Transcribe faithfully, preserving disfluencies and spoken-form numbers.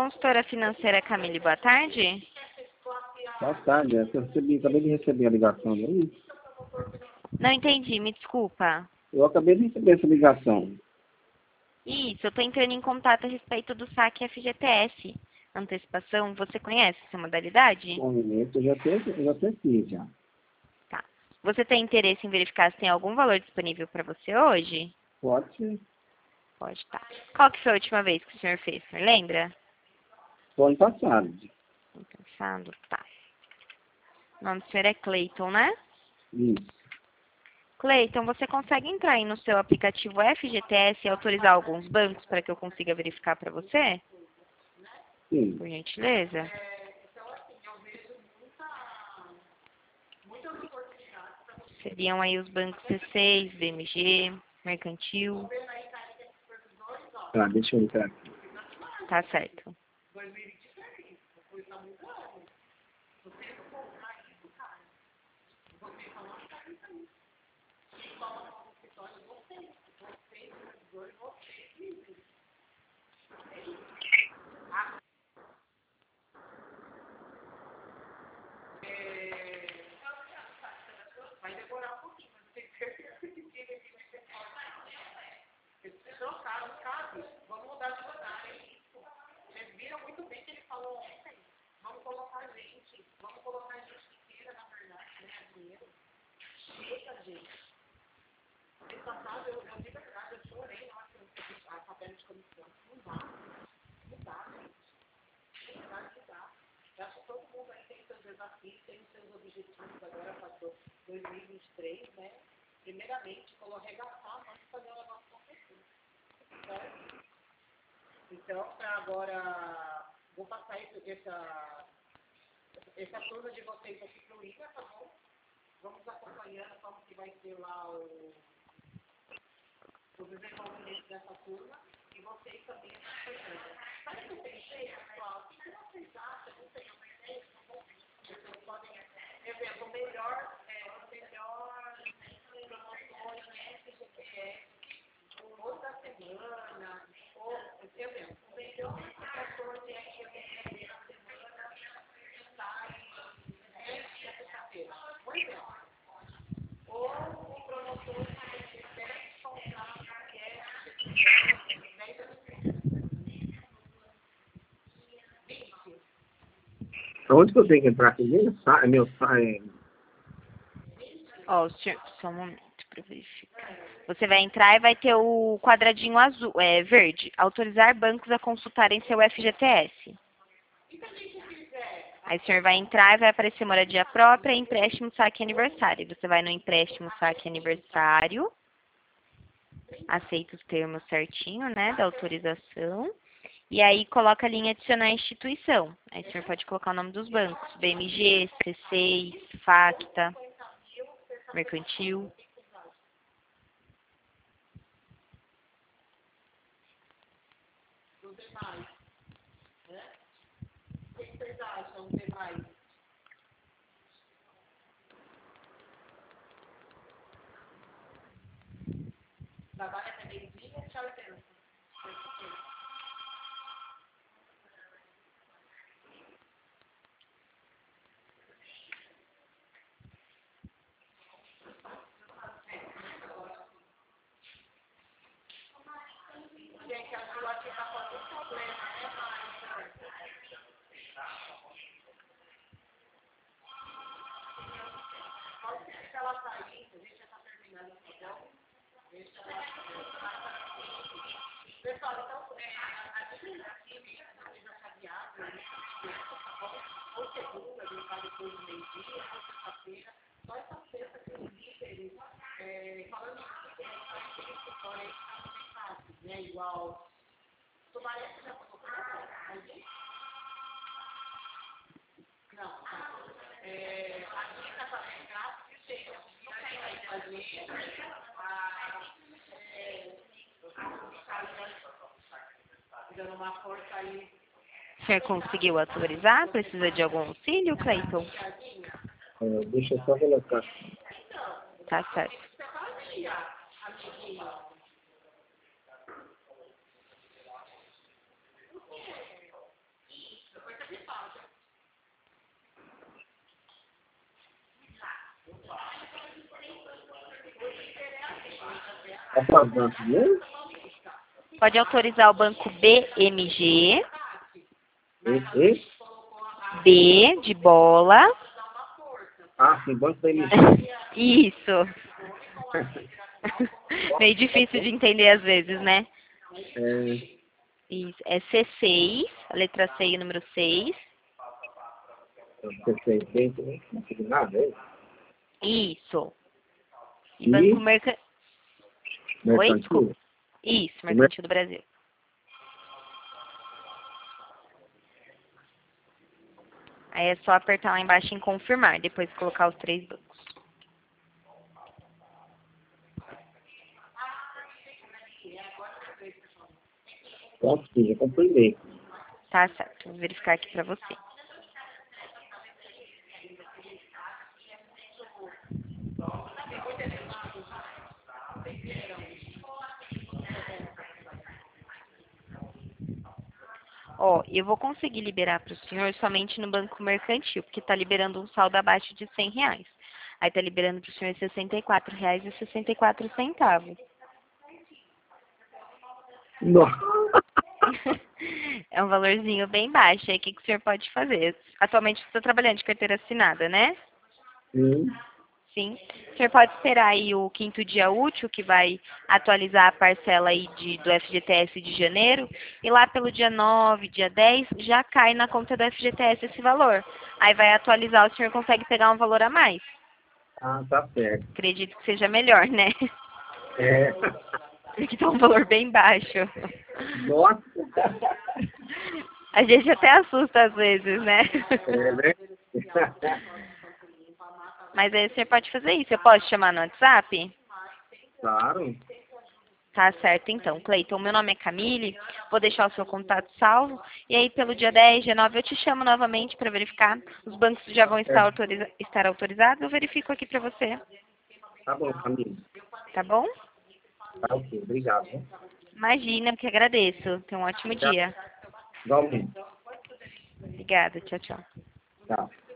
consultora financeira Camille, boa tarde. Boa tarde, é que eu recebi, acabei de receber a ligação daí. Não entendi, me desculpa. Eu acabei de receber essa ligação. Isso, eu estou entrando em contato a respeito do saque F G T S. Antecipação, você conhece essa modalidade? Conheço, eu já tenho, eu já tenho aqui já. Tá. Você tem interesse em verificar se tem algum valor disponível para você hoje? Pode ser. Pode, tá. Qual que foi a última vez que o senhor fez? O senhor lembra? Foi ano passado. Tô pensando, tá. O nome do senhor é Cleiton, né? Isso. Cleiton, você consegue entrar aí no seu aplicativo F G T S e autorizar alguns bancos para que eu consiga verificar para você? Sim. Por gentileza. Seriam aí os bancos C seis, B M G, Mercantil. Tá, deixa eu entrar aqui. Tá certo. Então, para agora, vou passar esse, essa, essa turma de vocês aqui para o I C A, tá bom? Vamos acompanhando como que vai ser lá o, o desenvolvimento dessa turma e vocês também acompanhando. Sabe que eu pensei, pessoal? O que vocês acham? Não sei, eu pensei, vocês podem, exemplo, o melhor, é, o melhor promoções, né, que a gente quer, ou da semana, ou, exemplo, o melhor promotor de F G T S da semana sai nesta sexta-feira. Por exemplo, ou o promotor que você deve comprar que é dez vinte. Onde que eu tenho que entrar aqui? Meu sa- meu sai. Ó, o senhor, só um momento para verificar. Você vai entrar e vai ter o quadradinho azul, é verde. Autorizar bancos a consultarem seu F G T S. Aí o senhor vai entrar e vai aparecer moradia própria, empréstimo, saque aniversário. Você vai no empréstimo, saque aniversário. Aceita os termos certinho, né, da autorização. E aí coloca a linha adicionar instituição. Aí o senhor pode colocar o nome dos bancos. B M G, C seis, Facta, Mercantil. Os demais, né? O que vocês acham, os demais? Trabalha até meio-dia, tchau e pensa. Gente, a sua aqui está com algum problema, né, Mari? Pode ser que ela sair, a gente já está terminando, tá bom? Deixa ela sair. Pessoal, então, é, a gente aqui, vocês já chavearam, né? Tá bom? Ou segunda, ele vai depois do meio-dia, ou sexta-feira. Só essa sexta que os líderes, é, falando isso, que eles escritório aí que tá bem fácil, né? Igual. Sumaré, você já passou por isso? Não, tá. É, a dica para entrar, gente, fica aí com a gente. Dando uma força aí. O senhor conseguiu autorizar? Precisa de algum auxílio, Cleiton? É, deixa eu só colocar. Tá certo. É para banco mesmo? Pode autorizar o banco B M G, E, e? B de bola. Ah, sim, banco da M G. Isso. Meio difícil de entender às vezes, né? É, Isso. É C seis, a letra C e o número seis. eu sei, sei, sei, não sei nada, é? Isso. E E banco mercantil. Oi, desculpa. mercantil? Isso, O mer- mercantil do Brasil. Aí é só apertar lá embaixo em confirmar, depois colocar os três bancos. Pronto, sim, já completei. Tá certo, vou verificar aqui pra você. Ó, eu vou conseguir liberar para o senhor somente no banco mercantil, porque está liberando um saldo abaixo de cem reais. Aí está liberando para o senhor sessenta e quatro reais e sessenta e quatro centavos. Nossa. É um valorzinho bem baixo. Aí o que, que o senhor pode fazer? Atualmente você está trabalhando de carteira assinada, né? Sim. Sim. O senhor pode esperar aí o quinto dia útil, que vai atualizar a parcela aí de, do F G T S de janeiro, e lá pelo dia nove, dia dez, já cai na conta do F G T S esse valor. Aí vai atualizar, o senhor consegue pegar um valor a mais. Ah, tá certo. Acredito que seja melhor, né? É. Porque tá um valor bem baixo. Nossa. A gente até assusta às vezes, né? É, né? Mas aí você pode fazer isso. Eu posso chamar no WhatsApp? Claro. Tá certo, então. Cleiton, meu nome é Camille, vou deixar o seu contato salvo, e aí pelo dia dez, dia nove eu te chamo novamente para verificar. Os bancos já vão estar, É. autoriza estar autorizados, eu verifico aqui para você, Tá bom, Camila. tá bom? Tá ok, obrigado. Né? Imagina, eu que agradeço. Tenha um ótimo Obrigado. dia. Igualmente. Obrigada, tchau, tchau. Tchau.